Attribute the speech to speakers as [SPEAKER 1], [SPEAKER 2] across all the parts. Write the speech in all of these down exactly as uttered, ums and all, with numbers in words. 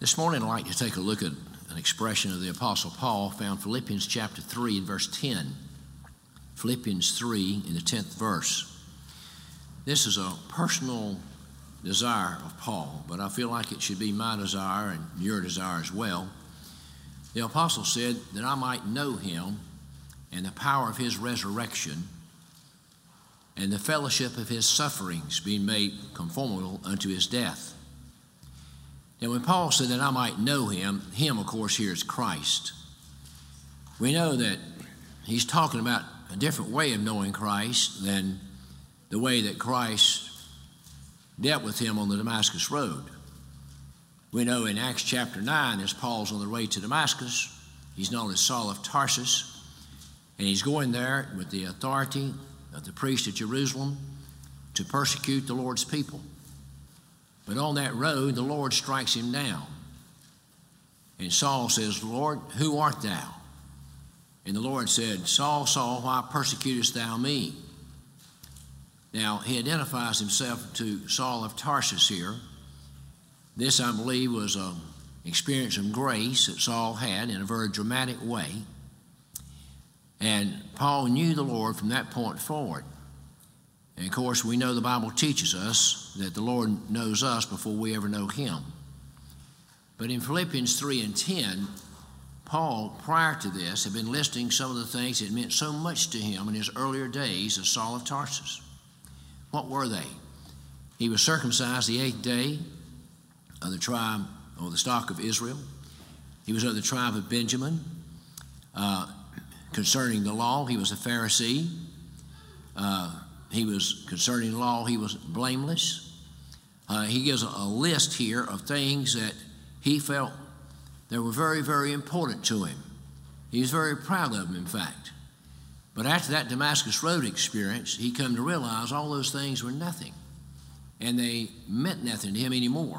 [SPEAKER 1] This morning I'd like to take a look at an expression of the Apostle Paul found Philippians chapter three and verse ten. Philippians three in the tenth verse. This is a personal desire of Paul, but I feel like it should be my desire and your desire as well. The apostle said that I might know him and the power of his resurrection and the fellowship of his sufferings, being made conformable unto his death. Now, when Paul said that I might know him, him, of course, here is Christ. We know that he's talking about a different way of knowing Christ than the way that Christ dealt with him on the Damascus Road. We know in Acts chapter nine, as Paul's on the way to Damascus, he's known as Saul of Tarsus, and he's going there with the authority of the priest at Jerusalem to persecute the Lord's people. But on that road, the Lord strikes him down. And Saul says, Lord, who art thou? And the Lord said, Saul, Saul, why persecutest thou me? Now, he identifies himself to Saul of Tarsus here. This, I believe, was an experience of grace that Saul had in a very dramatic way. And Paul knew the Lord from that point forward. And, of course, we know the Bible teaches us that the Lord knows us before we ever know him. But in Philippians three and ten, Paul, prior to this, had been listing some of the things that meant so much to him in his earlier days as Saul of Tarsus. What were they? He was circumcised the eighth day of the tribe or the stock of Israel. He was of the tribe of Benjamin. Uh, concerning the law, he was a Pharisee. Uh, he was concerning the law, he was blameless. Uh, he gives a, a list here of things that he felt that were very, very important to him. He was very proud of them, in fact. But after that Damascus Road experience, he come to realize all those things were nothing, and they meant nothing to him anymore.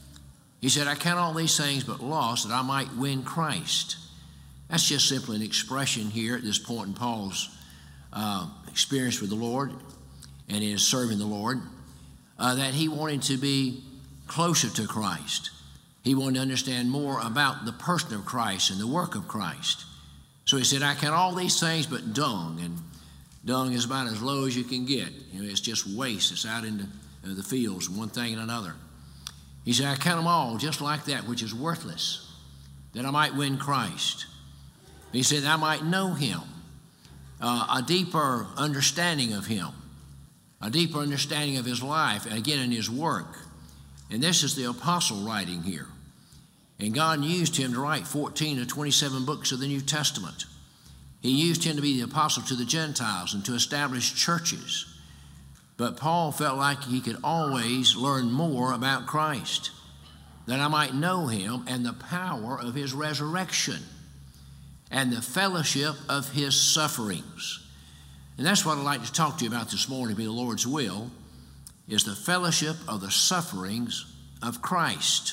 [SPEAKER 1] He said, I count all these things but loss that I might win Christ. That's just simply an expression here at this point in Paul's uh, experience with the Lord and in his serving the Lord, uh, that he wanted to be closer to Christ. He wanted to understand more about the person of Christ and the work of Christ. So he said, I count all these things but dung, and dung is about as low as you can get. You know, it's just waste. It's out in the, uh, the fields, one thing and another. He said, I count them all just like that, which is worthless, that I might win Christ. He said, I might know him, uh, a deeper understanding of him, a deeper understanding of his life, and again in his work. And this is the apostle writing here. And God used him to write fourteen to twenty-seven books of the New Testament. He used him to be the apostle to the Gentiles and to establish churches. But Paul felt like he could always learn more about Christ, that I might know him and the power of his resurrection and the fellowship of his sufferings. And that's what I'd like to talk to you about this morning, be the Lord's will, is the fellowship of the sufferings of Christ.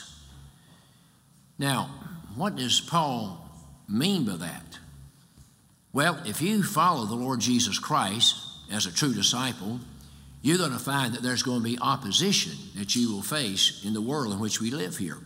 [SPEAKER 1] Now, what does Paul mean by that? Well, if you follow the Lord Jesus Christ as a true disciple, you're going to find that there's going to be opposition that you will face in the world in which we live here.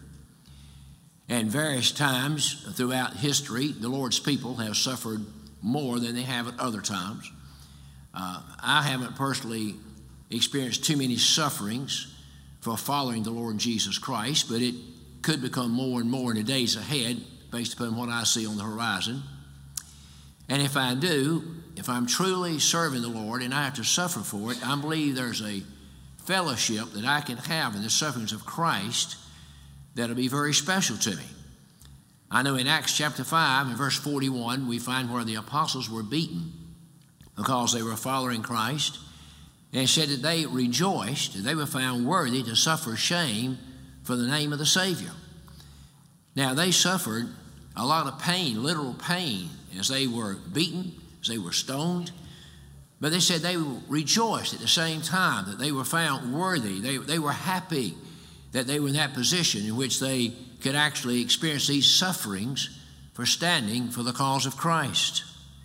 [SPEAKER 1] And various times throughout history, the Lord's people have suffered more than they have at other times. Uh, I haven't personally experienced too many sufferings for following the Lord Jesus Christ, but it could become more and more in the days ahead based upon what I see on the horizon. And if I do, if I'm truly serving the Lord and I have to suffer for it, I believe there's a fellowship that I can have in the sufferings of Christ that'll be very special to me. I know in Acts chapter five and verse forty-one, we find where the apostles were beaten because they were following Christ, and it said that they rejoiced, that they were found worthy to suffer shame for the name of the Savior. Now, they suffered a lot of pain, literal pain, as they were beaten, as they were stoned. But they said they rejoiced at the same time that they were found worthy. They, they were happy that they were in that position in which they could actually experience these sufferings for standing for the cause of Christ.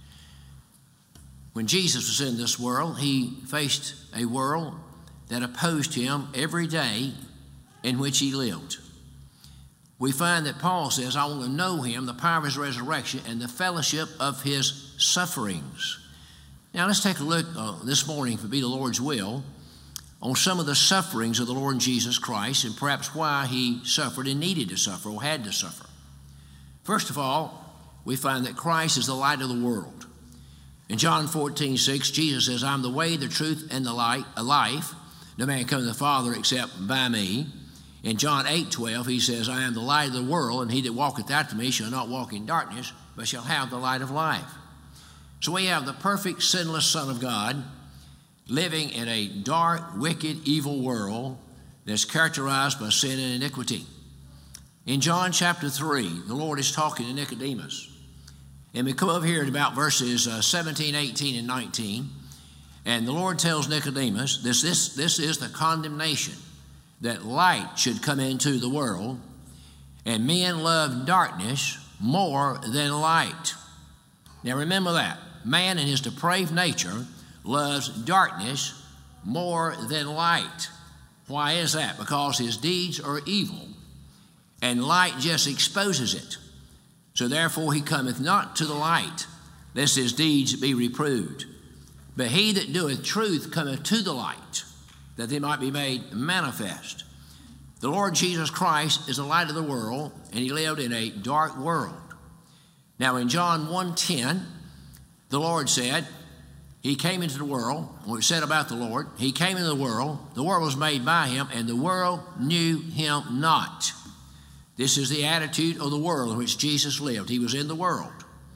[SPEAKER 1] When Jesus was in this world, he faced a world that opposed him every day in which he lived. we find that Paul says, I want to know him, the power of his resurrection, and the fellowship of his sufferings. Now let's take a look uh, this morning, if it be the Lord's will, on some of the sufferings of the Lord Jesus Christ, and perhaps why he suffered and needed to suffer or had to suffer. First of all, we find that Christ is the light of the world. In John fourteen six, Jesus says, I'm the way, the truth, and the light, a life. No man come to the Father except by me. In John eight twelve, he says, I am the light of the world, and he that walketh after me shall not walk in darkness, but shall have the light of life. So we have the perfect, sinless Son of God living in a dark, wicked, evil world that's characterized by sin and iniquity. In John chapter three, the Lord is talking to Nicodemus. And we come over here at about verses uh, seventeen, eighteen, and nineteen. And the Lord tells Nicodemus, this, this, this is the condemnation, that light should come into the world, and men love darkness more than light. Now remember that. Man in his depraved nature loves darkness more than light. Why is that? Because his deeds are evil, and light just exposes it. So therefore he cometh not to the light, lest his deeds be reproved. But he that doeth truth cometh to the light, that they might be made manifest. The Lord Jesus Christ is the light of the world, and he lived in a dark world. Now in John one ten, the Lord said, he came into the world, what it said about the Lord, he came into the world, the world was made by him, and the world knew him not. This is the attitude of the world in which Jesus lived. He was in the world,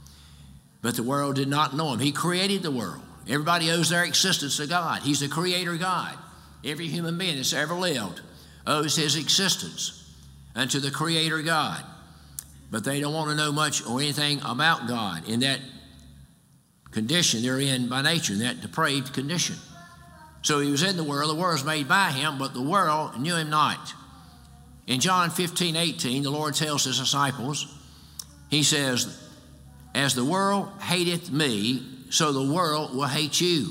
[SPEAKER 1] but the world did not know him. He created the world. Everybody owes their existence to God. He's the creator God. Every human being that's ever lived owes his existence unto the creator God. But they don't want to know much or anything about God in that condition they're in by nature, in that depraved condition. So he was in the world. The world was made by him, but the world knew him not. In John fifteen, eighteen, the Lord tells his disciples, he says, as the world hateth me, so the world will hate you.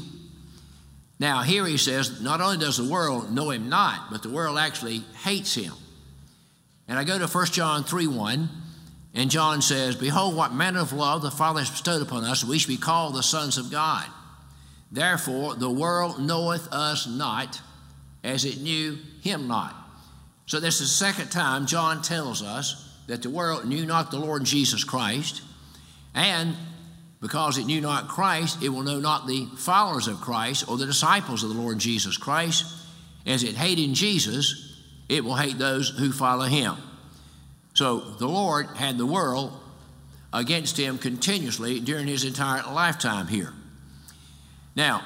[SPEAKER 1] Now here he says, not only does the world know him not, but the world actually hates him. And I go to First John three one, and John says, behold, what manner of love the Father has bestowed upon us, that we should be called the sons of God. Therefore the world knoweth us not, as it knew him not. So this is the second time John tells us that the world knew not the Lord Jesus Christ, and because it knew not Christ, it will know not the followers of Christ or the disciples of the Lord Jesus Christ. As it hated Jesus, it will hate those who follow him. So the Lord had the world against him continuously during his entire lifetime here. Now,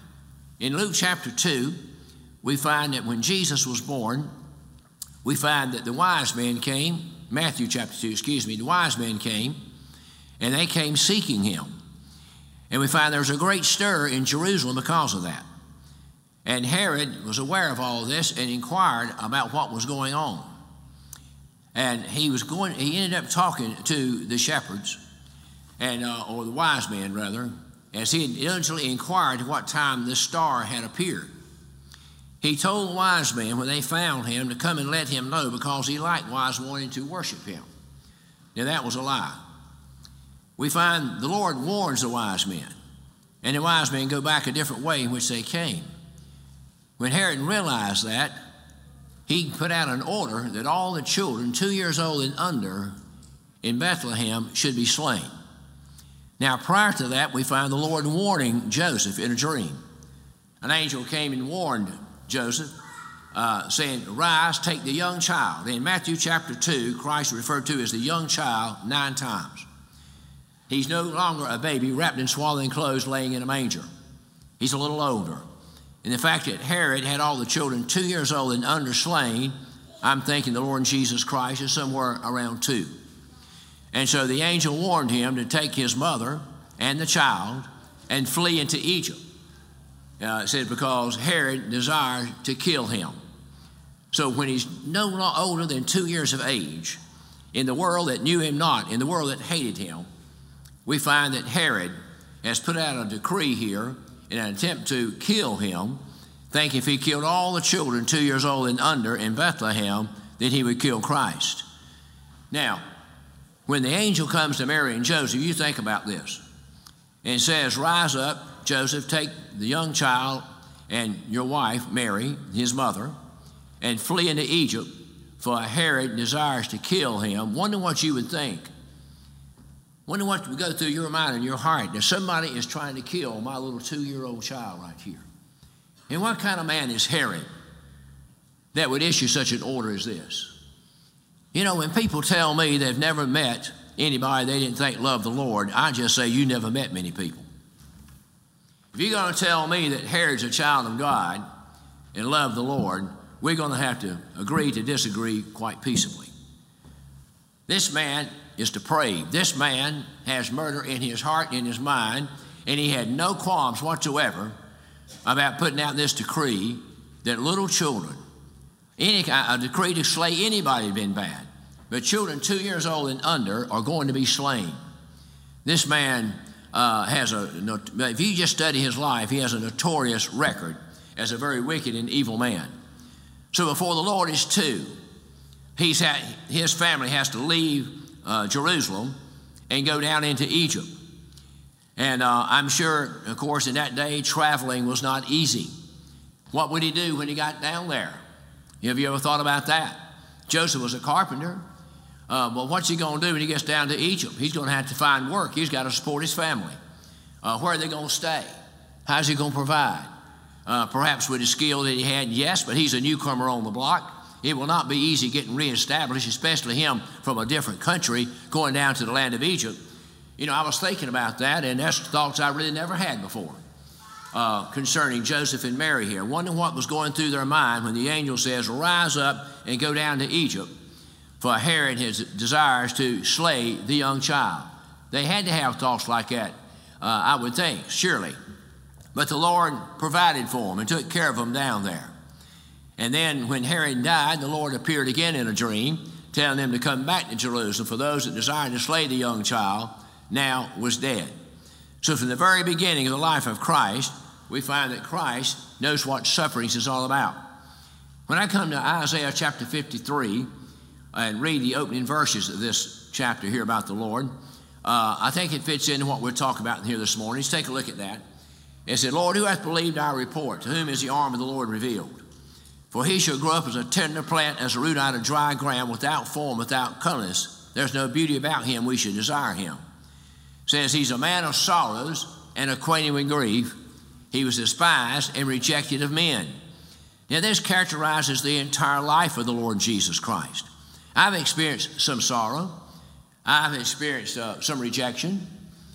[SPEAKER 1] in Luke chapter two, we find that when Jesus was born, we find that the wise men came, Matthew chapter two, excuse me, the wise men came, and they came seeking him. And we find there was a great stir in Jerusalem because of that. And Herod was aware of all this and inquired about what was going on. And he was going, he ended up talking to the shepherds, and uh, or the wise men rather, as he had diligently inquired at what time this star had appeared. He told the wise men when they found him to come and let him know, because he likewise wanted to worship him. Now that was a lie. We find the Lord warns the wise men, and the wise men go back a different way in which they came. When Herod realized that, he put out an order that all the children two years old and under in Bethlehem should be slain. Now prior to that, we find the Lord warning Joseph in a dream. An angel came and warned Joseph, uh, saying, rise, take the young child. In Matthew chapter two, Christ is referred to as the young child nine times. He's no longer a baby wrapped in swaddling clothes laying in a manger. He's a little older. And the fact that Herod had all the children two years old and under slain, I'm thinking the Lord Jesus Christ is somewhere around two. And so the angel warned him to take his mother and the child and flee into Egypt. Uh, it said because Herod desired to kill him. So when he's no more older than two years of age, in the world that knew him not, in the world that hated him, we find that Herod has put out a decree here in an attempt to kill him, thinking if he killed all the children two years old and under in Bethlehem, then he would kill Christ. Now, when the angel comes to Mary and Joseph, you think about this. And it says, rise up, Joseph, take the young child and your wife, Mary, his mother, and flee into Egypt, for Herod desires to kill him. Wonder what you would think. Wonder what would go through your mind and your heart that somebody is trying to kill my little two-year-old child right here. And what kind of man is Herod that would issue such an order as this? You know, when people tell me they've never met anybody they didn't think loved the Lord, I just say, you never met many people. If you're going to tell me that Herod's a child of God and loved the Lord, we're going to have to agree to disagree quite peaceably. This man is depraved. This man has murder in his heart and in his mind, and he had no qualms whatsoever about putting out this decree that little children, any a decree to slay anybody had been bad, but children two years old and under are going to be slain. This man uh, has a, if you just study his life, he has a notorious record as a very wicked and evil man. So before the Lord is two, he's had, his family has to leave uh, Jerusalem and go down into Egypt. And uh, I'm sure, of course, in that day, traveling was not easy. What would he do when he got down there? Have you ever thought about that? Joseph was a carpenter. Uh, well, what's he going to do when he gets down to Egypt? He's going to have to find work. He's got to support his family. Uh, where are they going to stay? How's he going to provide? Uh, perhaps with the skill that he had, yes, but he's a newcomer on the block. It will not be easy getting reestablished, especially him from a different country going down to the land of Egypt. You know, I was thinking about that, and that's thoughts I really never had before uh, concerning Joseph and Mary here. Wondering what was going through their mind when the angel says, rise up and go down to Egypt, for Herod has desires to slay the young child. They had to have thoughts like that, uh, I would think, surely. But the Lord provided for them and took care of them down there. And then when Herod died, the Lord appeared again in a dream, telling them to come back to Jerusalem, for those that desired to slay the young child now was dead. So from the very beginning of the life of Christ, we find that Christ knows what sufferings is all about. When I come to Isaiah chapter fifty-three and read the opening verses of this chapter here about the Lord, uh, I think it fits into what we're talking about here this morning. Let's take a look at that. It said, Lord, who hath believed our report? To whom is the arm of the Lord revealed? For he shall grow up as a tender plant, as a root out of dry ground, without form, without comeliness. There's no beauty about him, we should desire him. It says he's a man of sorrows and acquainted with grief. He was despised and rejected of men. Now this characterizes the entire life of the Lord Jesus Christ. I've experienced some sorrow. I've experienced uh, some rejection.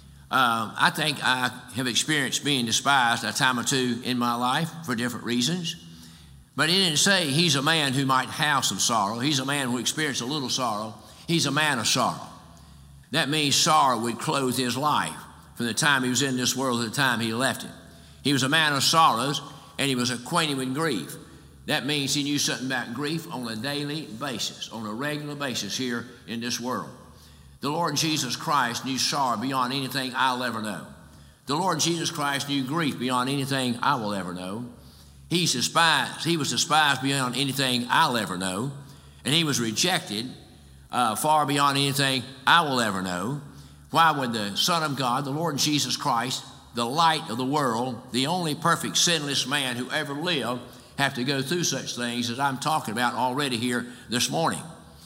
[SPEAKER 1] Uh, I think I have experienced being despised a time or two in my life for different reasons. But he didn't say he's a man who might have some sorrow. He's a man who experienced a little sorrow. He's a man of sorrow. That means sorrow would clothe his life from the time he was in this world to the time he left it. He was a man of sorrows, and he was acquainted with grief. That means he knew something about grief on a daily basis, on a regular basis here in this world. The Lord Jesus Christ knew sorrow beyond anything I'll ever know. The Lord Jesus Christ knew grief beyond anything I will ever know. He's despised. He was despised beyond anything I'll ever know, and he was rejected uh, far beyond anything I will ever know. Why would the Son of God, the Lord Jesus Christ, the light of the world, the only perfect sinless man who ever lived, have to go through such things as I'm talking about already here this morning?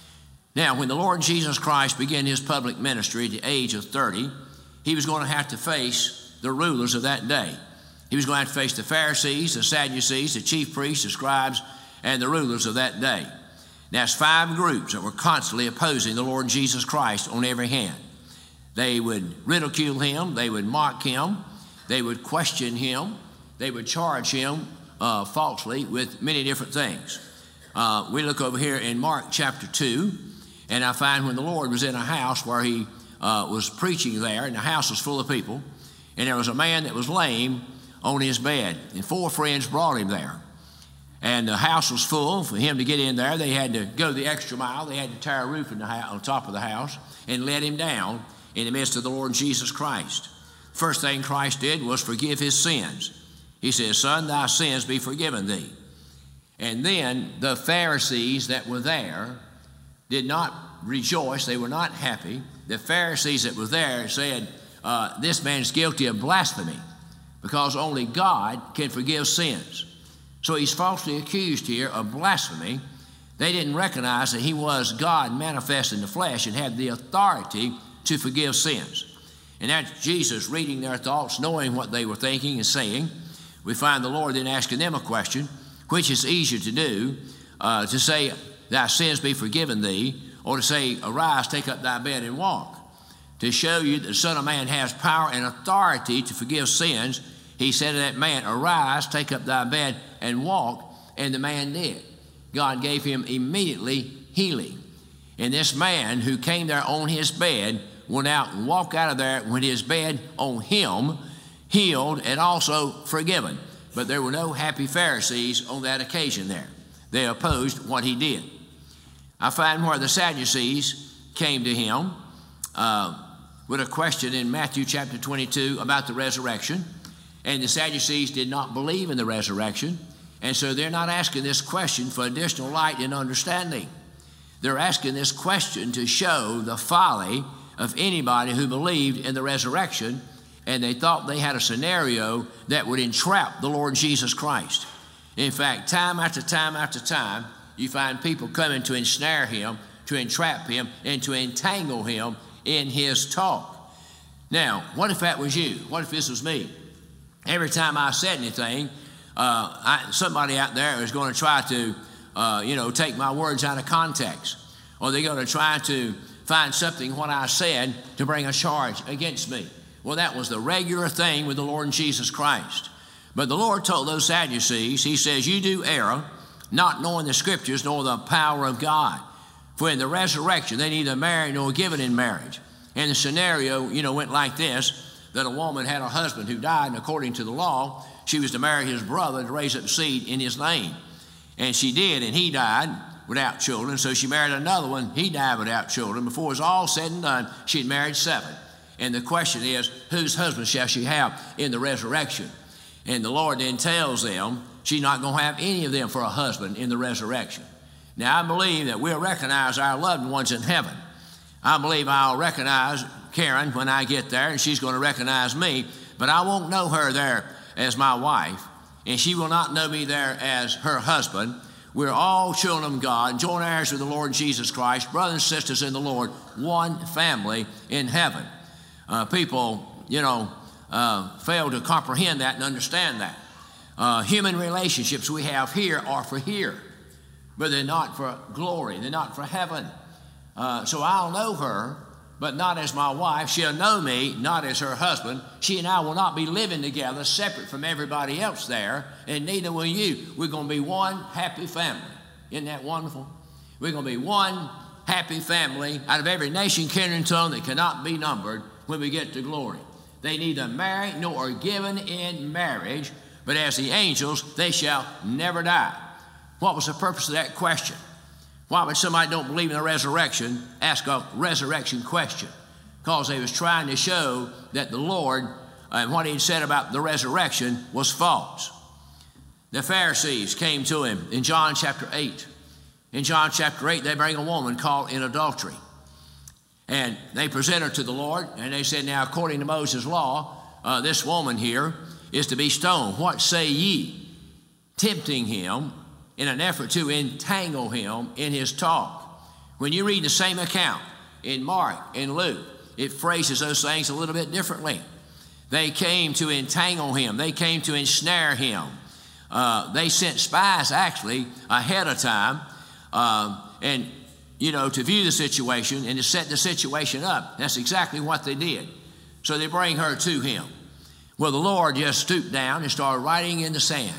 [SPEAKER 1] Now, when the Lord Jesus Christ began his public ministry at the age of thirty, he was going to have to face the rulers of that day. He was going to have to face the Pharisees, the Sadducees, the chief priests, the scribes, and the rulers of that day. Now, it's five groups that were constantly opposing the Lord Jesus Christ on every hand. They would ridicule him. They would mock him. They would question him. They would charge him uh, falsely with many different things. Uh, we look over here in Mark chapter two, and I find when the Lord was in a house where he uh, was preaching there, and the house was full of people, and there was a man that was lame on his bed, and four friends brought him there. And the house was full. For him to get in there, they had to go the extra mile. They had to tear a roof in the house, on top of the house and let him down in the midst of the Lord Jesus Christ. First thing Christ did was forgive his sins. He says, son, thy sins be forgiven thee. And then the Pharisees that were there did not rejoiced. They were not happy. The Pharisees that were there said, uh, this man is guilty of blasphemy because only God can forgive sins. So he's falsely accused here of blasphemy. They didn't recognize that he was God manifest in the flesh and had the authority to forgive sins. And that's Jesus reading their thoughts, knowing what they were thinking and saying. We find the Lord then asking them a question, which is easier to do, uh, to say, thy sins be forgiven thee, or to say, arise, take up thy bed and walk. To show you that the Son of Man has power and authority to forgive sins, he said to that man, arise, take up thy bed and walk, and the man did. God gave him immediately healing. And this man who came there on his bed went out and walked out of there with his bed on him, healed and also forgiven. But there were no happy Pharisees on that occasion there. They opposed what he did. I find where the Sadducees came to him uh, with a question in Matthew chapter twenty-two about the resurrection. And the Sadducees did not believe in the resurrection. And so they're not asking this question for additional light and understanding. They're asking this question to show the folly of anybody who believed in the resurrection, and they thought they had a scenario that would entrap the Lord Jesus Christ. In fact, time after time after time, you find people coming to ensnare him, to entrap him, and to entangle him in his talk. Now, what if that was you? What if this was me? Every time I said anything, uh, I, somebody out there is going to try to, uh, you know, take my words out of context, or they're going to try to find something what I said to bring a charge against me. Well, that was the regular thing with the Lord Jesus Christ. But the Lord told those Sadducees, he says, you do err, not knowing the Scriptures nor the power of God. For in the resurrection, they neither marry nor given in marriage. And the scenario, you know, went like this, that a woman had a husband who died, and according to the law, she was to marry his brother to raise up seed in his name. And she did, and he died without children, so she married another one. He died without children. Before it was all said and done, she had married seven. And the question is, whose husband shall she have in the resurrection? And the Lord then tells them she's not going to have any of them for a husband in the resurrection. Now, I believe that we'll recognize our loved ones in heaven. I believe I'll recognize Karen when I get there, and she's going to recognize me, but I won't know her there as my wife, and she will not know me there as her husband. We're all children of God, joint heirs with the Lord Jesus Christ, brothers and sisters in the Lord, one family in heaven. Uh, people, you know, uh, fail to comprehend that and understand that. Uh, human relationships we have here are for here, but they're not for glory. They're not for heaven. Uh, so I'll know her, but not as my wife. She'll know me, not as her husband. She and I will not be living together separate from everybody else there, and neither will you. We're going to be one happy family. Isn't that wonderful? We're going to be one happy family out of every nation, kindred, and tongue that cannot be numbered when we get to glory. They neither marry nor are given in marriage, but as the angels, they shall never die. What was the purpose of that question? Why would somebody who don't believe in the resurrection ask a resurrection question? Because they was trying to show that the Lord and what he had said about the resurrection was false. The Pharisees came to him in John chapter eight. In John chapter eight, they bring a woman caught in adultery. And they present her to the Lord, and they said, now, according to Moses' law, uh, this woman here is to be stoned. What say ye? Tempting him in an effort to entangle him in his talk. When you read the same account in Mark and Luke, it phrases those things a little bit differently. They came to entangle him. They came to ensnare him. Uh, they sent spies, actually, ahead of time, uh, and, you know, to view the situation and to set the situation up. That's exactly what they did. So they bring her to him. Well, the Lord just stooped down and started writing in the sand.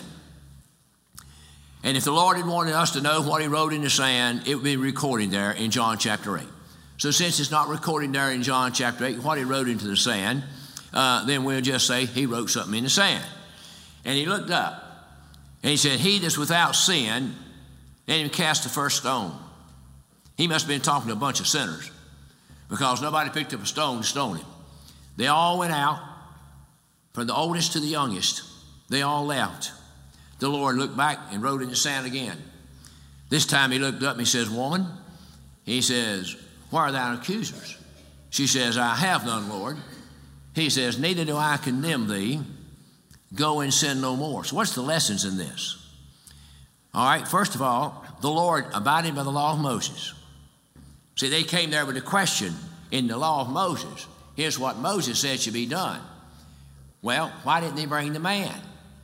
[SPEAKER 1] And if the Lord had wanted us to know what he wrote in the sand, it would be recorded there in John chapter eight. So since it's not recorded there in John chapter eight, what he wrote into the sand, uh, then we'll just say he wrote something in the sand. And he looked up, and he said, he that's without sin, let him cast the first stone. He must have been talking to a bunch of sinners, because nobody picked up a stone to stone him. They all went out, from the oldest to the youngest. They all left. The Lord looked back and wrote in the sand again. This time he looked up and he says, woman, he says, where are thine accusers? She says, I have none, Lord. He says, neither do I condemn thee. Go and sin no more. So what's the lessons in this? All right, first of all, the Lord abiding by the law of Moses. See, they came there with a question in the law of Moses. Here's what Moses said should be done. Well, why didn't they bring the man?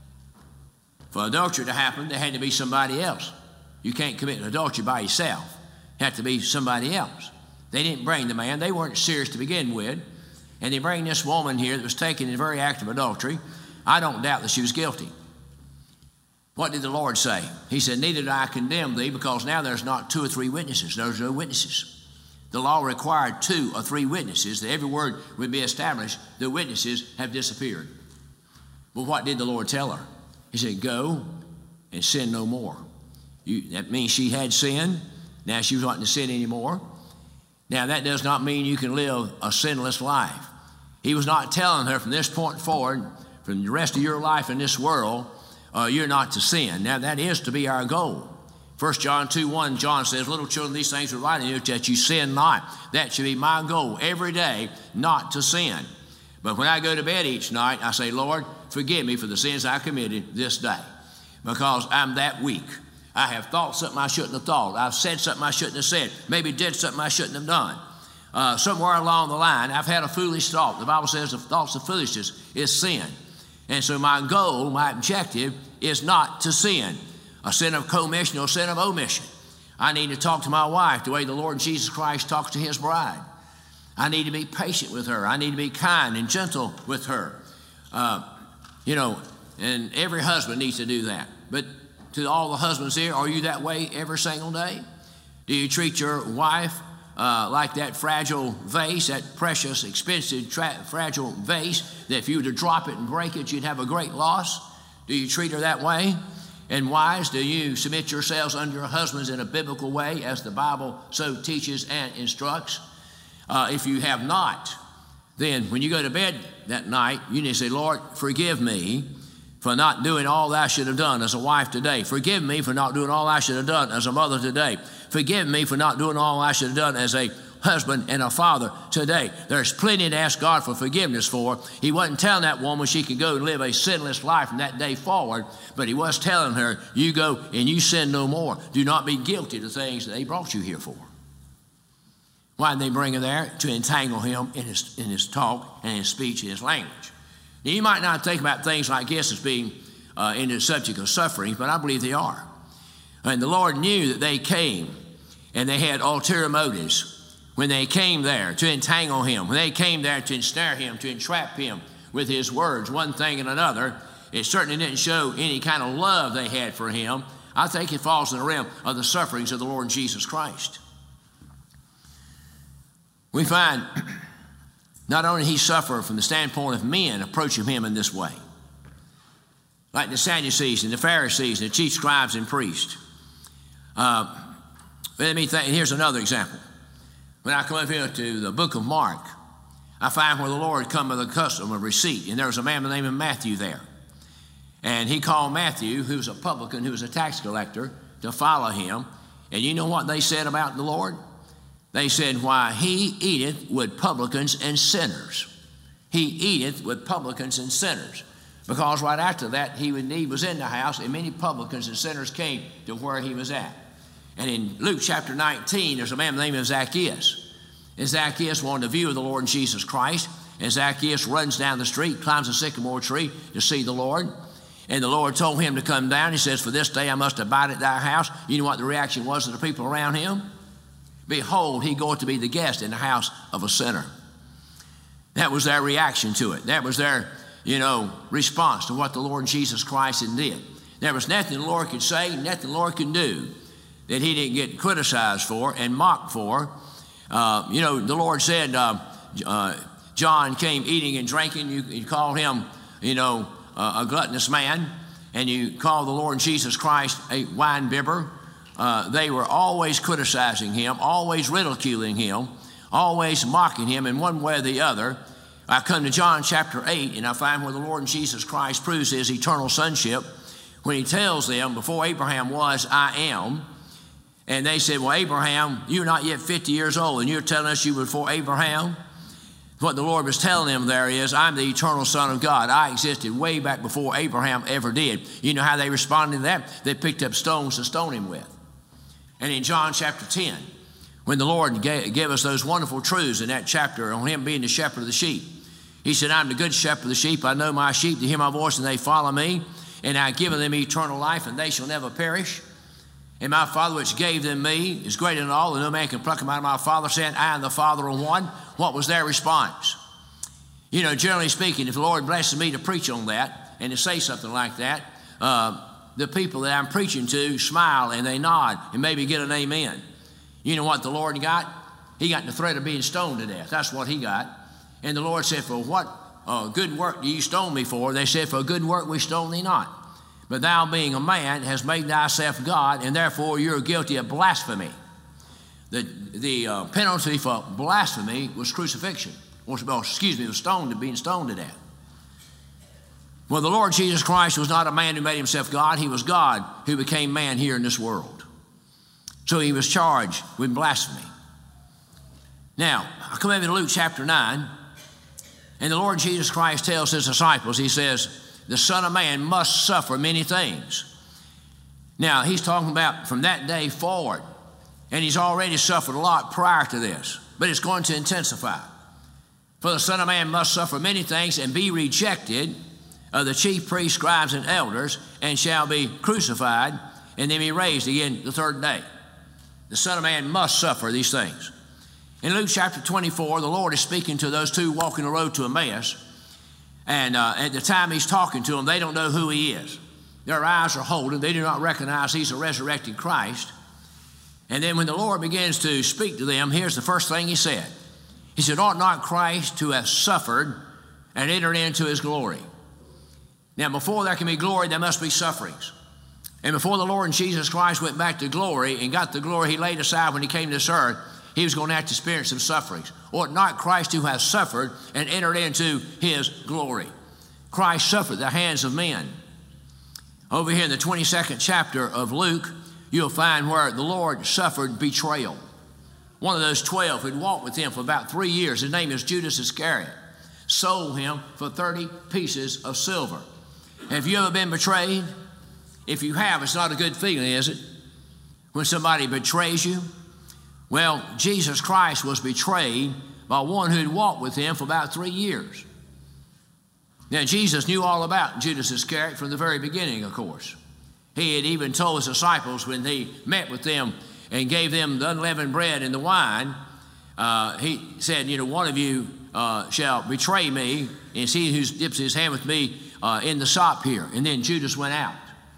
[SPEAKER 1] For adultery to happen, there had to be somebody else. You can't commit adultery by yourself. It had to be somebody else. They didn't bring the man. They weren't serious to begin with. And they bring this woman here that was taken in the very act of adultery. I don't doubt that she was guilty. What did the Lord say? He said, neither do I condemn thee, because now there's not two or three witnesses. There's no witnesses. The law required two or three witnesses, that every word would be established. The witnesses have disappeared. But what did the Lord tell her? He said, go and sin no more. You, that means she had sinned. Now she was not to sin anymore. Now that does not mean you can live a sinless life. He was not telling her from this point forward, from the rest of your life in this world, uh, you're not to sin. Now that is to be our goal. First John two one, John says, little children, these things are writing you that you sin not. That should be my goal every day, not to sin. But when I go to bed each night, I say, Lord, forgive me for the sins I committed this day, because I'm that weak. I have thought something I shouldn't have thought. I've said something I shouldn't have said. Maybe did something I shouldn't have done. Uh, somewhere along the line, I've had a foolish thought. The Bible says the thoughts of foolishness is sin. And so my goal, my objective is not to sin. A sin of commission or a sin of omission. I need to talk to my wife the way the Lord Jesus Christ talks to his bride. I need to be patient with her. I need to be kind and gentle with her. Uh, you know, and every husband needs to do that. But to all the husbands here, are you that way every single day? Do you treat your wife uh, like that fragile vase, that precious, expensive, tra- fragile vase, that if you were to drop it and break it, you'd have a great loss? Do you treat her that way? And wives, do you submit yourselves under your husbands in a biblical way, as the Bible so teaches and instructs? Uh, if you have not, then when you go to bed that night, you need to say, Lord, forgive me for not doing all that I should have done as a wife today. Forgive me for not doing all I should have done as a mother today. Forgive me for not doing all I should have done as a husband and a father today. There's plenty to ask God for forgiveness for. He wasn't telling that woman she could go and live a sinless life from that day forward, but he was telling her, you go and you sin no more. Do not be guilty of the things that they brought you here for. Why did they bring her there? To entangle him in his, in his talk and his speech and his language. Now, you might not think about things like this as being uh, in the subject of sufferings, but I believe they are. And the Lord knew that they came and they had ulterior motives when they came there to entangle him, when they came there to ensnare him, to entrap him with his words, one thing and another. It certainly didn't show any kind of love they had for him. I think it falls in the realm of the sufferings of the Lord Jesus Christ. We find not only he suffered from the standpoint of men approaching him in this way, like the Sadducees and the Pharisees and the chief scribes and priests. Uh, let me think, here's another example. When I come up here to the book of Mark, I find where the Lord come with a custom of receipt, and there was a man by the name of Matthew there. And he called Matthew, who was a publican, who was a tax collector, to follow him. And you know what they said about the Lord? They said, why, he eateth with publicans and sinners. He eateth with publicans and sinners. Because right after that, he indeed was in the house, and many publicans and sinners came to where he was at. And in Luke chapter nineteen, there's a man named Zacchaeus. And Zacchaeus wanted a view of the Lord Jesus Christ. And Zacchaeus runs down the street, climbs a sycamore tree to see the Lord. And the Lord told him to come down. He says, for this day I must abide at thy house. You know what the reaction was of the people around him? Behold, he goeth to be the guest in the house of a sinner. That was their reaction to it. That was their, you know, response to what the Lord Jesus Christ had did. There was nothing the Lord could say, nothing the Lord could do that he didn't get criticized for and mocked for. Uh, you know, the Lord said, uh, uh, John came eating and drinking. You, you called him, you know, uh, a gluttonous man, and you called the Lord Jesus Christ a wine-bibber. Uh, they were always criticizing him, always ridiculing him, always mocking him in one way or the other. I come to John chapter eight, and I find where the Lord Jesus Christ proves his eternal sonship when he tells them, before Abraham was, I am. And they said, well, Abraham, you're not yet fifty years old, and you're telling us you were before Abraham? What the Lord was telling them there is, I'm the eternal Son of God. I existed way back before Abraham ever did. You know how they responded to that? They picked up stones to stone him with. And in John chapter ten, when the Lord gave, gave us those wonderful truths in that chapter on him being the shepherd of the sheep, he said, I'm the good shepherd of the sheep. I know my sheep, they hear my voice, and they follow me. And I've given them eternal life, and they shall never perish. And my Father which gave them me is greater than all, and no man can pluck them out of my Father, saying, I and the Father are one. What was their response? You know, generally speaking, if the Lord blesses me to preach on that and to say something like that, uh, the people that I'm preaching to smile and they nod and maybe get an amen. You know what the Lord got? He got the threat of being stoned to death. That's what he got. And the Lord said, for what uh, good work do you stone me for? They said, for good work we stone thee not. But thou being a man hast made thyself God, and therefore you're guilty of blasphemy. The, the uh, penalty for blasphemy was crucifixion. Or, excuse me, was stoned to being stoned to death. Well, the Lord Jesus Christ was not a man who made himself God. He was God who became man here in this world. So he was charged with blasphemy. Now, I come over to Luke chapter nine, and the Lord Jesus Christ tells his disciples, he says, the Son of Man must suffer many things. Now, he's talking about from that day forward, and he's already suffered a lot prior to this, but it's going to intensify. For the Son of Man must suffer many things and be rejected of the chief priests, scribes, and elders, and shall be crucified, and then be raised again the third day. The Son of Man must suffer these things. In Luke chapter twenty-four, the Lord is speaking to those two walking the road to Emmaus. And uh, at the time he's talking to them, they don't know who he is. Their eyes are holding. They do not recognize he's a resurrected Christ. And then when the Lord begins to speak to them, here's the first thing he said. He said, ought not Christ to have suffered and entered into his glory? Now, before there can be glory, there must be sufferings. And before the Lord Jesus Christ went back to glory and got the glory he laid aside when he came to this earth, he was going to have to experience some sufferings. Ought not Christ to have suffered and entered into his glory? Christ suffered at the hands of men. Over here in the twenty-second chapter of Luke, you'll find where the Lord suffered betrayal. One of those twelve who'd walked with him for about three years, his name is Judas Iscariot, sold him for thirty pieces of silver. Have you ever been betrayed? If you have, it's not a good feeling, is it? When somebody betrays you? Well, Jesus Christ was betrayed by one who'd walked with him for about three years. Now, Jesus knew all about Judas Iscariot from the very beginning, of course. He had even told his disciples when he met with them and gave them the unleavened bread and the wine, uh, he said, you know, one of you uh, shall betray me, and it's he who dips his hand with me uh, in the sop here. And then Judas went out.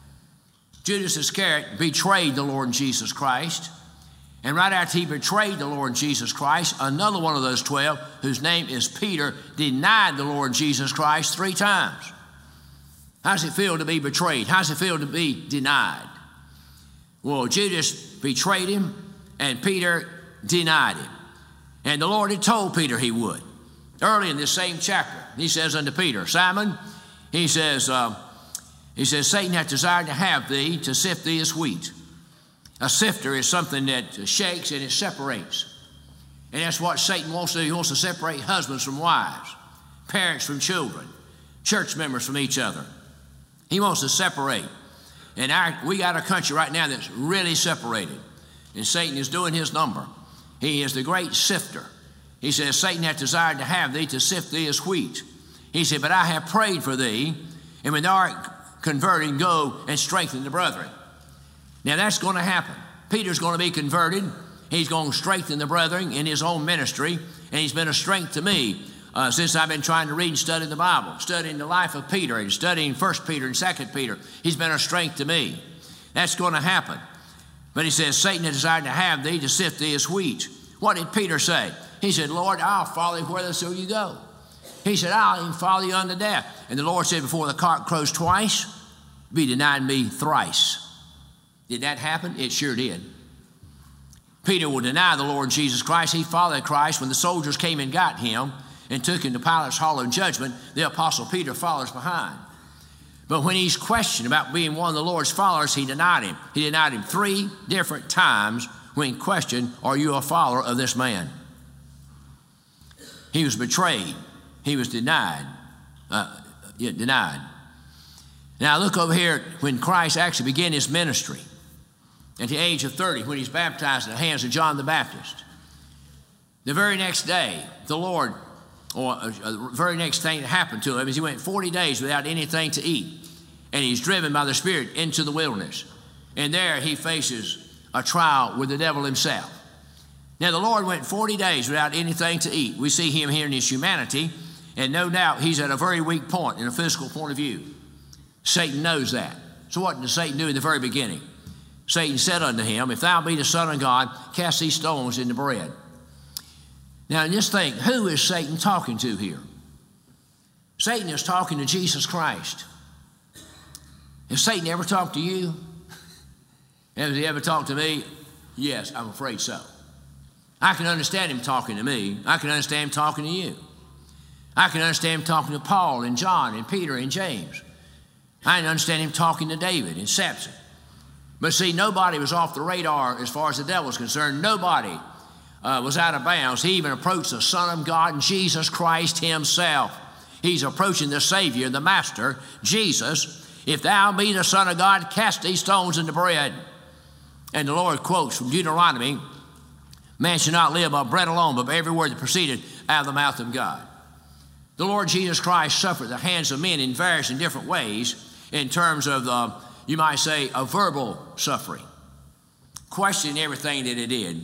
[SPEAKER 1] Judas Iscariot betrayed the Lord Jesus Christ. And right after he betrayed the Lord Jesus Christ, another one of those twelve, whose name is Peter, denied the Lord Jesus Christ three times. How does it feel to be betrayed? How does it feel to be denied? Well, Judas betrayed him, and Peter denied him. And the Lord had told Peter he would. Early in this same chapter, he says unto Peter, Simon, he says, uh, he says, Satan hath desired to have thee, to sift thee as wheat. A sifter is something that shakes and it separates. And that's what Satan wants to do. He wants to separate husbands from wives, parents from children, church members from each other. He wants to separate. And our, we got a country right now that's really separated. And Satan is doing his number. He is the great sifter. He says, Satan hath desired to have thee, to sift thee as wheat. He said, but I have prayed for thee, and when thou art converted, go and strengthen the brethren. Now that's going to happen. Peter's going to be converted. He's going to strengthen the brethren in his own ministry, and he's been a strength to me uh, since I've been trying to read and study the Bible, studying the life of Peter and studying First Peter and Second Peter. He's been a strength to me. That's going to happen. But he says, Satan has desired to have thee, to sift thee as wheat. What did Peter say? He said, Lord, I'll follow you whithersoever you go. He said, I'll even follow you unto death. And the Lord said, before the cock crows twice, be denied me thrice. Did that happen? It sure did. Peter will deny the Lord Jesus Christ. He followed Christ. When the soldiers came and got him and took him to Pilate's hall of judgment, the apostle Peter follows behind. But when he's questioned about being one of the Lord's followers, he denied him. He denied him three different times when questioned, are you a follower of this man? He was betrayed. He was denied. Uh, yeah, denied. Now look over here when Christ actually began his ministry at the age of thirty, when he's baptized at the hands of John the Baptist. The very next day, the Lord, or uh, the very next thing that happened to him is he went forty days without anything to eat. And he's driven by the Spirit into the wilderness. And there he faces a trial with the devil himself. Now the Lord went forty days without anything to eat. We see him here in his humanity, and no doubt he's at a very weak point in a physical point of view. Satan knows that. So what did Satan do in the very beginning? Satan said unto him, if thou be the Son of God, cast these stones into bread. Now just think, who is Satan talking to here? Satan is talking to Jesus Christ. Has Satan ever talked to you? Has he ever talked to me? Yes, I'm afraid so. I can understand him talking to me. I can understand him talking to you. I can understand him talking to Paul and John and Peter and James. I can understand him talking to David and Samson. But see, nobody was off the radar as far as the devil is concerned. Nobody uh, was out of bounds. He even approached the Son of God, Jesus Christ himself. He's approaching the Savior, the Master, Jesus. If thou be the Son of God, cast these stones into bread. And the Lord quotes from Deuteronomy, man shall not live by bread alone, but by every word that proceeded out of the mouth of God. The Lord Jesus Christ suffered at the hands of men in various and different ways in terms of, the, you might say, a verbal suffering, questioning everything that he did,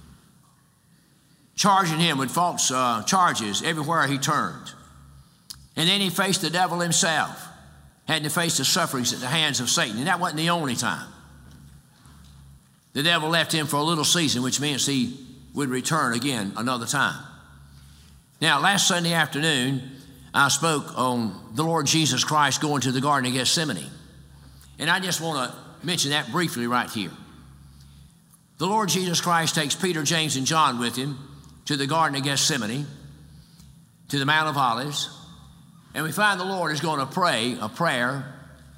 [SPEAKER 1] charging him with false uh, charges everywhere he turned. And then he faced the devil himself, had to face the sufferings at the hands of Satan. And that wasn't the only time. The devil left him for a little season, which means he would return again another time. Now, last Sunday afternoon, I spoke on the Lord Jesus Christ going to the Garden of Gethsemane. And I just want to mention that briefly right here. The Lord Jesus Christ takes Peter, James, and John with him to the Garden of Gethsemane, to the Mount of Olives. And we find the Lord is going to pray a prayer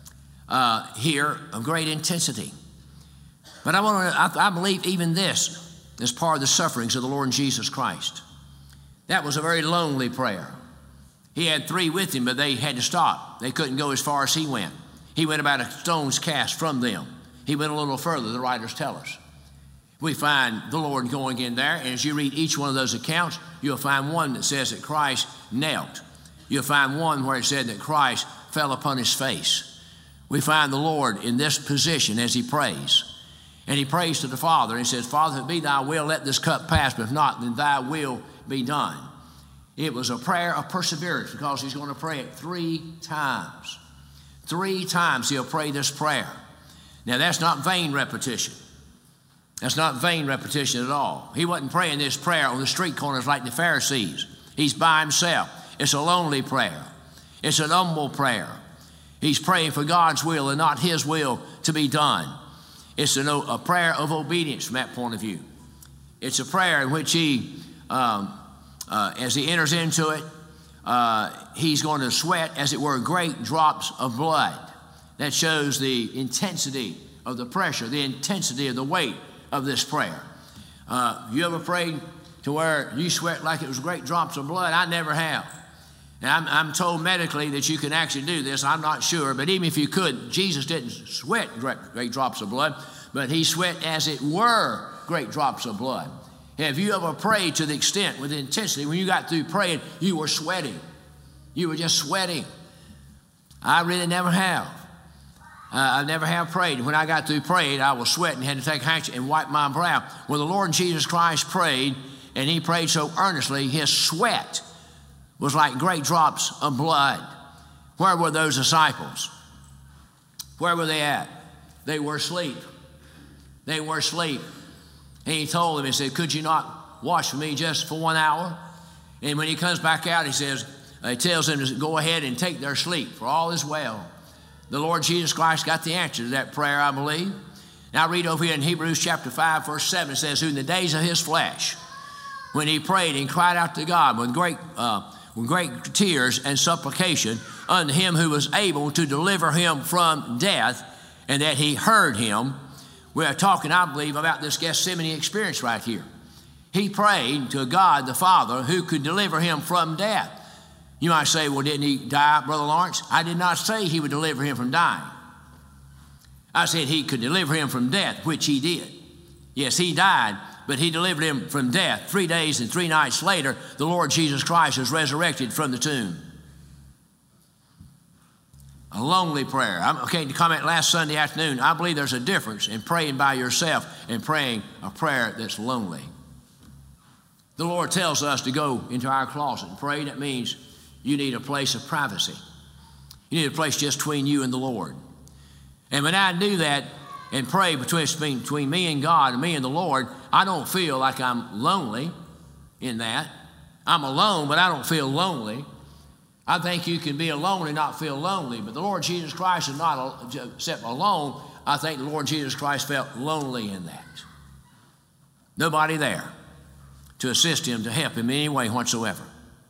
[SPEAKER 1] uh, here of great intensity. But I, want to, I, I believe even this is part of the sufferings of the Lord Jesus Christ. That was a very lonely prayer. He had three with him, but they had to stop. They couldn't go as far as he went. He went about a stone's cast from them. He went a little further, the writers tell us. We find the Lord going in there, and as you read each one of those accounts, you'll find one that says that Christ knelt. You'll find one where it said that Christ fell upon his face. We find the Lord in this position as he prays. And he prays to the Father, and he says, Father, if it be thy will, let this cup pass, but if not, then thy will be done. It was a prayer of perseverance because he's going to pray it three times. Three times he'll pray this prayer. Now, that's not vain repetition. That's not vain repetition at all. He wasn't praying this prayer on the street corners like the Pharisees. He's by himself. It's a lonely prayer. It's an humble prayer. He's praying for God's will and not his will to be done. It's a, a prayer of obedience from that point of view. It's a prayer in which he, um, uh, as he enters into it, uh, he's going to sweat, as it were, great drops of blood. That shows the intensity of the pressure, the intensity of the weight of this prayer. Uh, you ever prayed to where you sweat like it was great drops of blood? I never have. And I'm, I'm told medically that you can actually do this. I'm not sure, but even if you could, Jesus didn't sweat great, great drops of blood, but he sweat as it were great drops of blood. Have you ever prayed to the extent, with intensity, when you got through praying, you were sweating? You were just sweating. I really never have. Uh, I never have prayed. When I got through praying, I was sweating, had to take a handkerchief and wipe my brow. When the Lord Jesus Christ prayed, and he prayed so earnestly, his sweat was like great drops of blood. Where were those disciples? Where were they at? They were asleep. They were asleep. And he told them, he said, could you not watch for me just for one hour? And when he comes back out, he says, uh, he tells them to go ahead and take their sleep, for all is well. The Lord Jesus Christ got the answer to that prayer, I believe. Now read over here in Hebrews chapter five, verse seven, it says, who in the days of his flesh, when he prayed and cried out to God with great, uh, with great tears and supplication unto him who was able to deliver him from death, and that he heard him. We are talking, I believe, about this Gethsemane experience right here. He prayed to God the Father who could deliver him from death. You might say, well, didn't he die, Brother Lawrence? I did not say he would deliver him from dying. I said he could deliver him from death, which he did. Yes, he died, but he delivered him from death. Three days and three nights later, the Lord Jesus Christ was resurrected from the tomb. A lonely prayer. I came to comment last Sunday afternoon. I believe there's a difference in praying by yourself and praying a prayer that's lonely. The Lord tells us to go into our closet and pray. That means you need a place of privacy. You need a place just between you and the Lord. And when I do that and pray between, between me and God and me and the Lord, I don't feel like I'm lonely in that. I'm alone, but I don't feel lonely. I think you can be alone and not feel lonely, but the Lord Jesus Christ is not except alone. I think the Lord Jesus Christ felt lonely in that. Nobody there to assist him, to help him in any way whatsoever.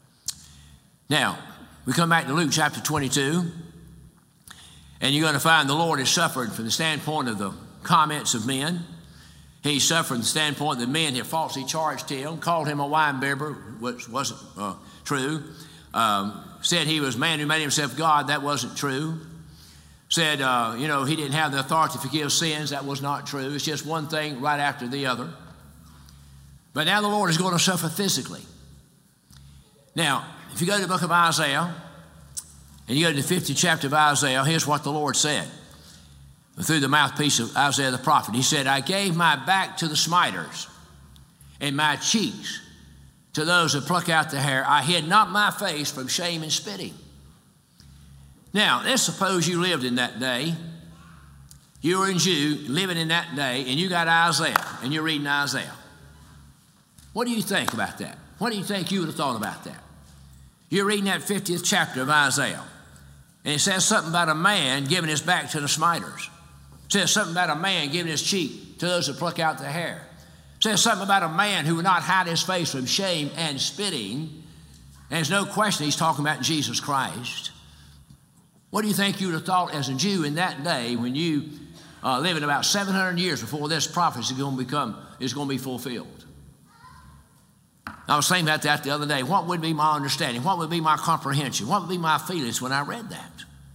[SPEAKER 1] Now, we come back to Luke chapter twenty-two, and you're going to find the Lord has suffered from the standpoint of the comments of men. He suffered from the standpoint that men had falsely charged him, called him a winebibber, which wasn't uh, true. Um, said he was a man who made himself God. That wasn't true. Said, uh, you know, he didn't have the authority to forgive sins. That was not true. It's just one thing right after the other. But now the Lord is going to suffer physically. Now, if you go to the book of Isaiah, and you go to the fiftieth chapter of Isaiah, here's what the Lord said through the mouthpiece of Isaiah the prophet. He said, I gave my back to the smiters, and my cheeks to those that pluck out the hair. I hid not my face from shame and spitting. Now, let's suppose you lived in that day. You were a Jew living in that day, and you got Isaiah, and you're reading Isaiah. What do you think about that? What do you think you would have thought about that? You're reading that fiftieth chapter of Isaiah, and it says something about a man giving his back to the smiters. It says something about a man giving his cheek to those that pluck out the hair. It says something about a man who would not hide his face from shame and spitting. And there's no question he's talking about Jesus Christ. What do you think you would have thought as a Jew in that day when you uh, living about seven hundred years before this prophecy is going to become is going to be fulfilled? I was saying about that the other day. What would be my understanding? What would be my comprehension? What would be my feelings when I read that?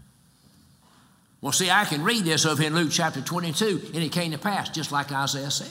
[SPEAKER 1] Well, see, I can read this over in Luke chapter twenty-two, and it came to pass just like Isaiah said.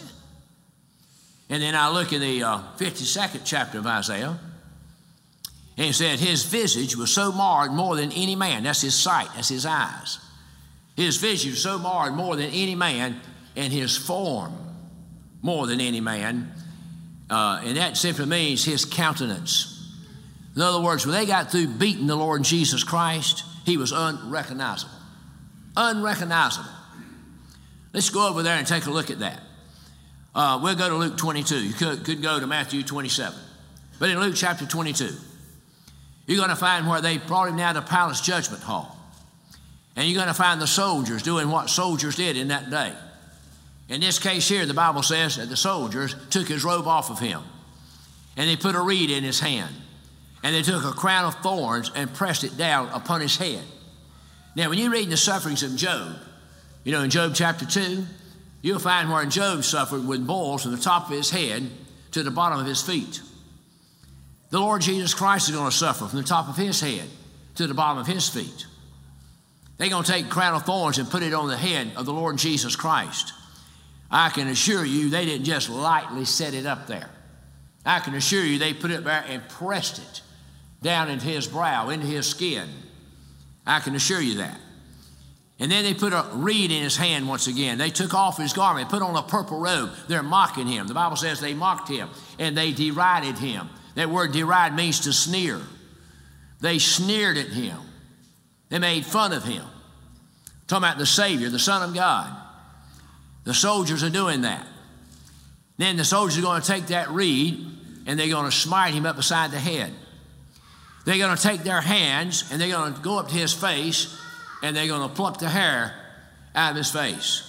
[SPEAKER 1] And then I look in the uh, fifty-second chapter of Isaiah, and it said, his visage was so marred more than any man. That's his sight, that's his eyes. His visage was so marred more than any man, and his form more than any man. Uh, and that simply means his countenance. In other words, when they got through beating the Lord Jesus Christ, he was unrecognizable. Unrecognizable. Let's go over there and take a look at that. Uh, we'll go to Luke twenty-two. You could, could go to Matthew twenty-seven. But in Luke chapter twenty-two, you're going to find where they brought him down to Pilate's judgment hall. And you're going to find the soldiers doing what soldiers did in that day. In this case here, the Bible says that the soldiers took his robe off of him, and they put a reed in his hand, and they took a crown of thorns and pressed it down upon his head. Now, when you read the sufferings of Job, you know, in Job chapter two, you'll find where Job suffered with boils from the top of his head to the bottom of his feet. The Lord Jesus Christ is going to suffer from the top of his head to the bottom of his feet. They're going to take a crown of thorns and put it on the head of the Lord Jesus Christ. I can assure you they didn't just lightly set it up there. I can assure you they put it there and pressed it down into his brow, into his skin. I can assure you that. And then they put a reed in his hand once again. They took off his garment, put on a purple robe. They're mocking him. The Bible says they mocked him and they derided him. That word deride means to sneer. They sneered at him. They made fun of him. Talking about the Savior, the Son of God. The soldiers are doing that. Then the soldiers are going to take that reed and they're going to smite him up beside the head. They're going to take their hands and they're going to go up to his face and they're going to pluck the hair out of his face.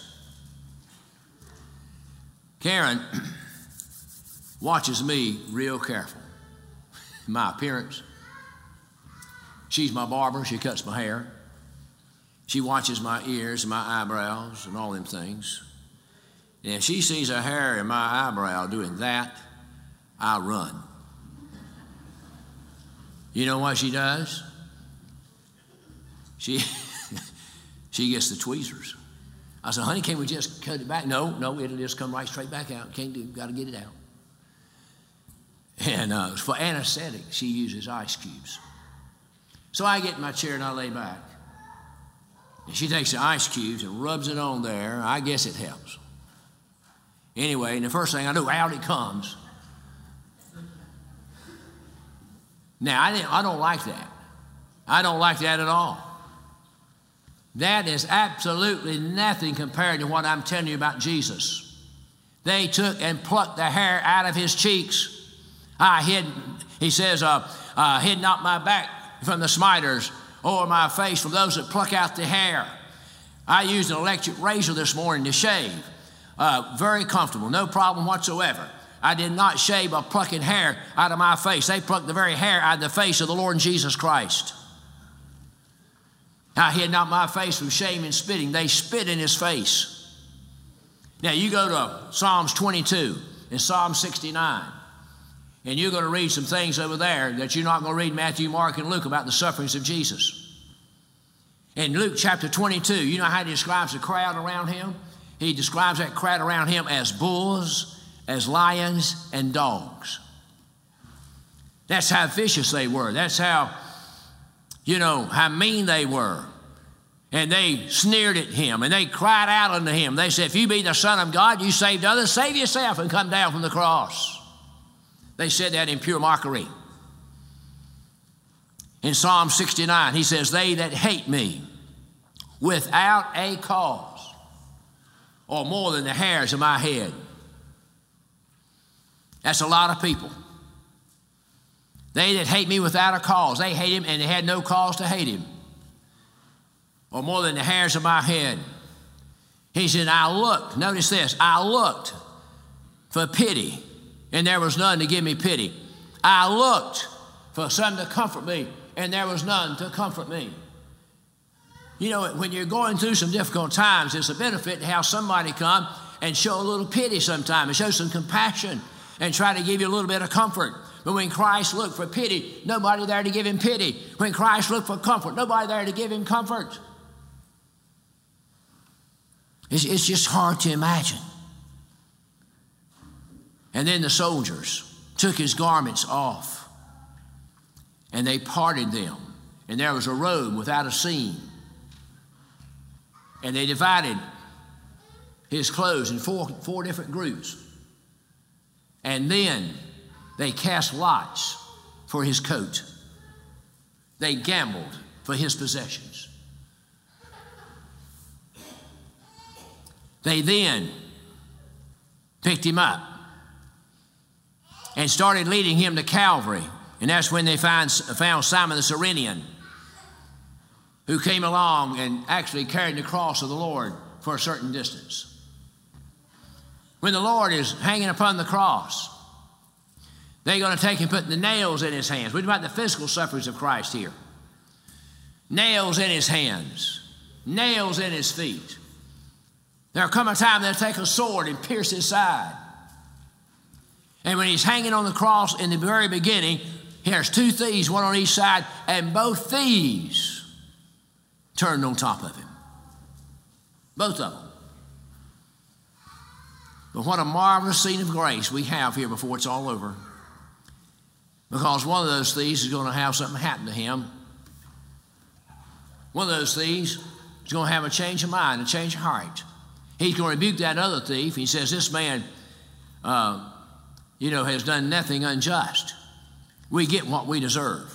[SPEAKER 1] Karen watches me real careful. My appearance, She's my barber. She cuts my hair. She watches my ears and my eyebrows and all them things. And if she sees a hair in my eyebrow doing that, I run. You know what she does? She she gets the tweezers. I said, honey, can't we just cut it back? No, no, it'll just come right straight back out. Can't do, got to get it out. And uh, for anesthetic, she uses ice cubes. So I get in my chair and I lay back. And she takes the ice cubes and rubs it on there. I guess it helps. Anyway, and the first thing I do, out it comes. Now, I, didn't, I don't like that. I don't like that at all. That is absolutely nothing compared to what I'm telling you about Jesus. They took and plucked the hair out of his cheeks. I hid, he says, uh, uh, hid not my back from the smiters, or my face from those that pluck out the hair. I used an electric razor this morning to shave. Uh, very comfortable, no problem whatsoever. I did not shave by plucking hair out of my face. They plucked the very hair out of the face of the Lord Jesus Christ. I hid not my face from shame and spitting. They spit in his face. Now you go to Psalms twenty-two and Psalm sixty-nine, and you're going to read some things over there that you're not going to read Matthew, Mark, and Luke about the sufferings of Jesus. In Luke chapter twenty-two, you know how he describes the crowd around him? He describes that crowd around him as bulls, as lions, and dogs. That's how vicious they were. That's how, you know, how mean they were. And they sneered at him, and they cried out unto him. They said, if you be the Son of God, you saved others, save yourself and come down from the cross. They said that in pure mockery. In Psalm sixty-nine, he says, they that hate me without a cause, or more than the hairs of my head. That's a lot of people. They that hate me without a cause. They hate him and they had no cause to hate him. Or more than the hairs of my head. He said, I looked, notice this, I looked for pity, and there was none to give me pity. I looked for some to comfort me, and there was none to comfort me. You know, when you're going through some difficult times, it's a benefit to have somebody come and show a little pity sometime and show some compassion and try to give you a little bit of comfort. But when Christ looked for pity, nobody there to give him pity. When Christ looked for comfort, nobody there to give him comfort. It's, it's just hard to imagine. And then the soldiers took his garments off, and they parted them, and there was a robe without a seam. And they divided his clothes in four, four different groups. And then they cast lots for his coat. They gambled for his possessions. They then picked him up and started leading him to Calvary. And that's when they find, found Simon the Cyrenian, who came along and actually carried the cross of the Lord for a certain distance. When the Lord is hanging upon the cross, they're going to take and put the nails in his hands. We're talking about the physical sufferings of Christ here. Nails in his hands, nails in his feet. There'll come a time they'll take a sword and pierce his side. And when he's hanging on the cross in the very beginning, there's two thieves, one on each side, and both thieves turned on top of him. Both of them. But what a marvelous scene of grace we have here before it's all over. Because one of those thieves is going to have something happen to him. One of those thieves is going to have a change of mind, a change of heart. He's going to rebuke that other thief. He says, this man, uh, you know, has done nothing unjust. We get what we deserve.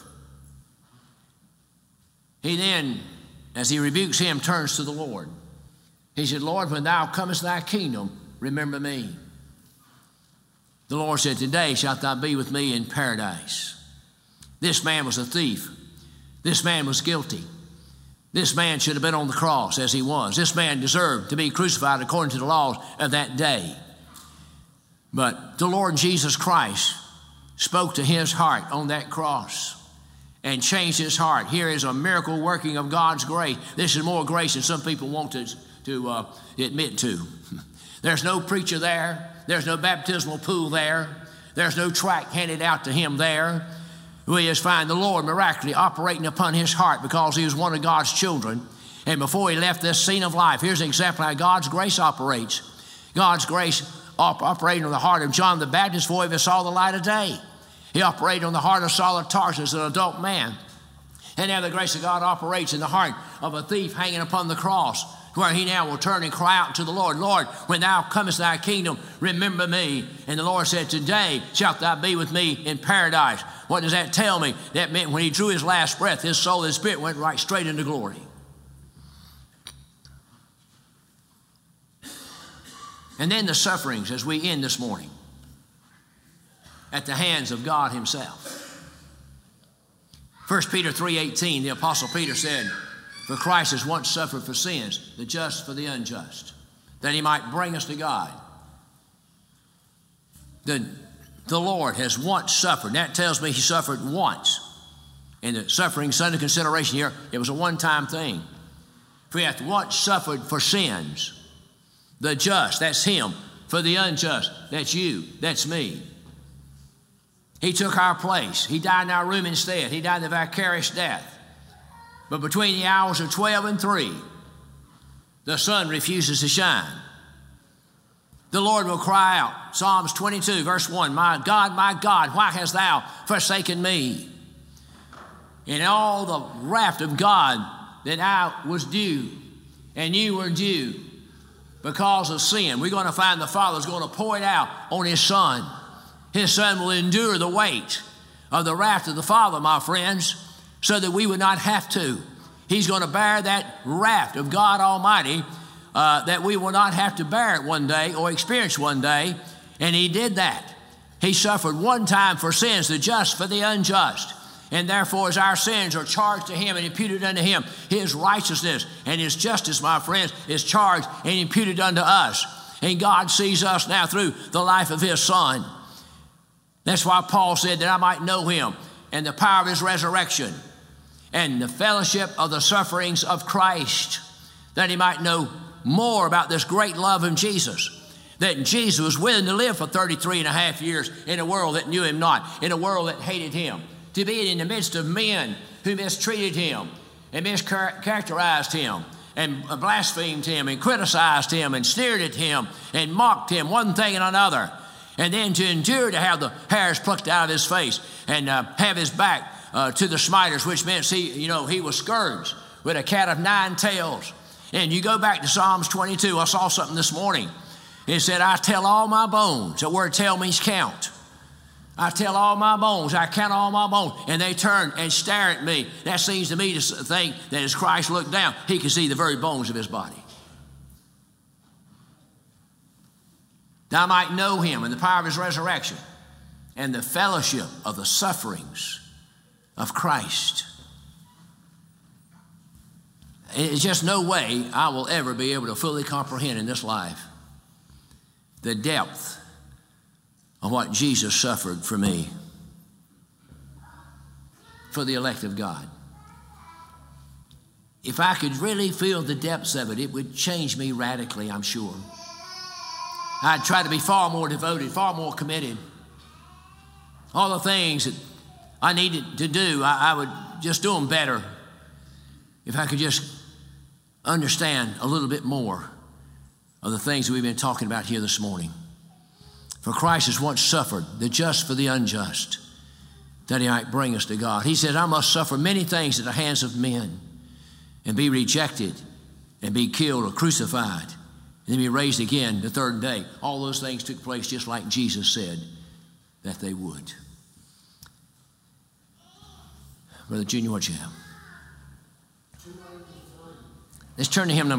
[SPEAKER 1] He then, as he rebukes him, turns to the Lord. He said, Lord, when thou comest to thy kingdom, remember me. The Lord said, today shalt thou be with me in paradise. This man was a thief. This man was guilty. This man should have been on the cross as he was. This man deserved to be crucified according to the laws of that day. But the Lord Jesus Christ spoke to his heart on that cross and changed his heart. Here is a miracle working of God's grace. This is more grace than some people want to, to uh, admit to. There's no preacher there. There's no baptismal pool there. There's no tract handed out to him there. We just find the Lord miraculously operating upon his heart because he was one of God's children. And before he left this scene of life, here's an example of how God's grace operates. God's grace op- operated on the heart of John the Baptist before he ever saw the light of day. He operated on the heart of Saul of Tarsus, an adult man. And now the grace of God operates in the heart of a thief hanging upon the cross, where he now will turn and cry out to the Lord, Lord, when thou comest to thy kingdom, remember me. And the Lord said, today shalt thou be with me in paradise. What does that tell me? That meant when he drew his last breath, his soul and his spirit went right straight into glory. And then the sufferings as we end this morning at the hands of God himself. First Peter three eighteen, the Apostle Peter said, for Christ has once suffered for sins, the just for the unjust, that he might bring us to God. The, the Lord has once suffered. That tells me he suffered once. And the suffering's under consideration here, it was a one-time thing. For he hath once suffered for sins, the just, that's him. For the unjust, that's you, that's me. He took our place. He died in our room instead. He died the vicarious death. But between the hours of twelve and three, the sun refuses to shine. The Lord will cry out. Psalms twenty-two, verse one, my God, my God, why hast thou forsaken me? And all the wrath of God that I was due, and you were due because of sin, we're going to find the Father's going to pour it out on his Son. His Son will endure the weight of the wrath of the Father, my friends, so that we would not have to. He's going to bear that wrath of God Almighty uh, that we will not have to bear it one day or experience one day, and he did that. He suffered one time for sins, the just for the unjust, and therefore as our sins are charged to him and imputed unto him, his righteousness and his justice, my friends, is charged and imputed unto us. And God sees us now through the life of his Son. That's why Paul said that I might know him and the power of his resurrection and the fellowship of the sufferings of Christ, that he might know more about this great love of Jesus, that Jesus was willing to live for thirty-three and a half years in a world that knew him not, in a world that hated him, to be in the midst of men who mistreated him and mischaracterized him and blasphemed him and criticized him and sneered at him and mocked him, one thing and another. And then to endure to have the hairs plucked out of his face and uh, have his back uh, to the smiters, which meant he, you know, he was scourged with a cat of nine tails. And you go back to Psalms twenty-two. I saw something this morning. It said, I tell all my bones. The word tell means count. I tell all my bones. I count all my bones. And they turn and stare at me. That seems to me to think that as Christ looked down, he could see the very bones of his body. That I might know him and the power of his resurrection and the fellowship of the sufferings of Christ. It's just no way I will ever be able to fully comprehend in this life the depth of what Jesus suffered for me, for the elect of God. If I could really feel the depths of it, it would change me radically, I'm sure. I'd try to be far more devoted, far more committed. All the things that I needed to do, I, I would just do them better if I could just understand a little bit more of the things that we've been talking about here this morning. For Christ has once suffered, the just for the unjust, that he might bring us to God. He said, I must suffer many things at the hands of men and be rejected and be killed or crucified and then be raised again the third day. All those things took place just like Jesus said that they would. Brother Junior, what you have? Let's turn to hymn number